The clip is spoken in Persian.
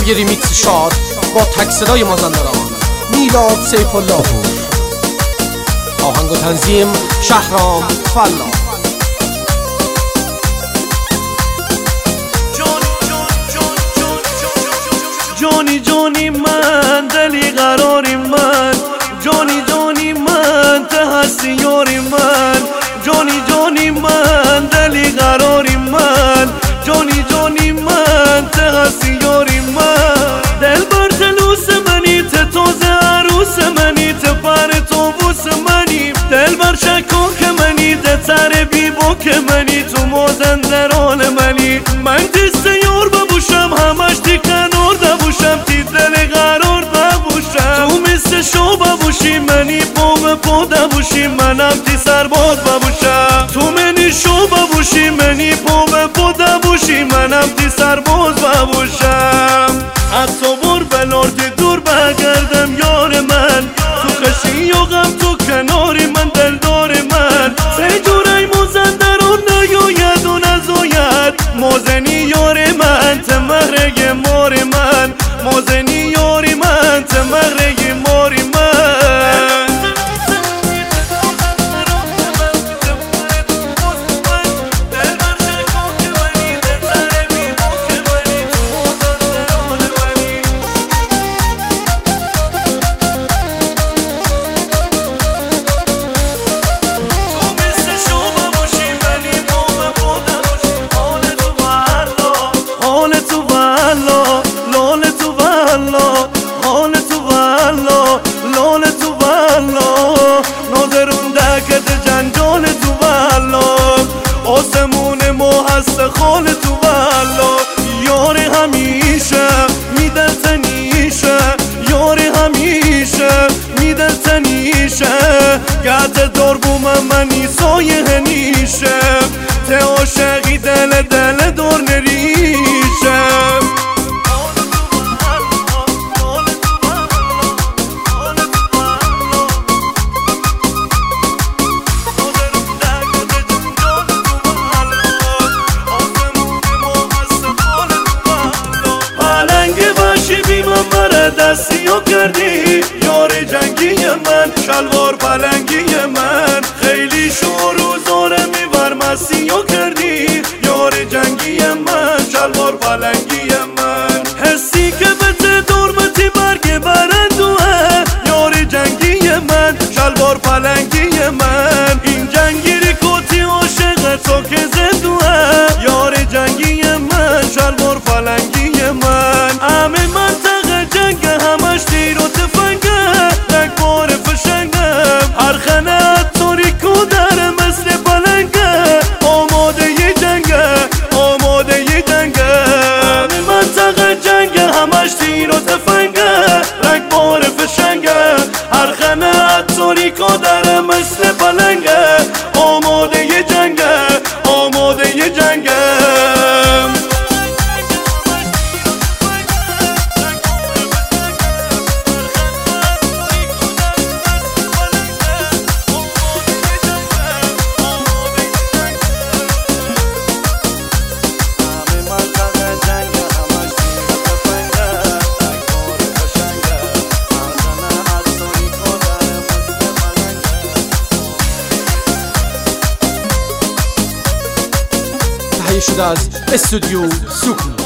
میخوایم یه ریمیکس شاد با تک صدای مازندران میلاد سیف الله پور، آهنگ و تنظیم شهرام فلا. جانی جانی من دلی قراری من، جانی جانی من ته هستی یاری من، جانی جانی من دلی قراری من، جانی جانی من ته هستی یاری من. دل بر تلوس منی ته تازه عروس منی ته پر توبوس منی، دل بر شکاک منی ته تر بی باک منی تو مازندران منی. من دست یار ببوشم همش تی کنار دبوشم، تی دل قرار دبوشم، تو مثل شو ببوشی منی پا به پا دبوشی منم تی سرباز ببوشم، تو منی شو ببوشی منی پا به پا دبوشی منم تی سرباز ببوشم. حتی بر بلارد دور بگردم یار من، تو خشی و غم تو کناری من دلدار من. سه جورای مازندران نیاید و نزاید، مازنی یار من تمهرگ مار من، مازنی یاری من تمهرگ مار من. آسمون ما هست خال تو والا، یار همیشه میدل تنیشه، یار همیشه میدل تنیشه. گرد دار بوم منی سایه هنیشه، ته عاشقی دل دل دار نریشه. دستیو کردی یار جنگی من، شلوار پلنگی من، خیلی شور و زاره میبر مسیو کردی یار جنگی من، شلوار پلنگی من. حسی که بته دورمتی برگ برندوه یار جنگی من، شلوار پلنگی من. این جنگیری کتی عاشق تو که زندوه یار جنگی من، شلوار پلنگی من. همه من جنگ همش تیر و تفنگه رگبار فشنگم، هر خنه تاریکو در مثل پلنگه، آماده ی جنگه آماده ی جنگه. همه منطقه جنگ همش تیر و تفنگه رگبار فشنگه، هر خنه تاریکو در مثل پلنگه، آماده ی جنگه آماده ی جنگه. تهیه شده از استودیو سوکو.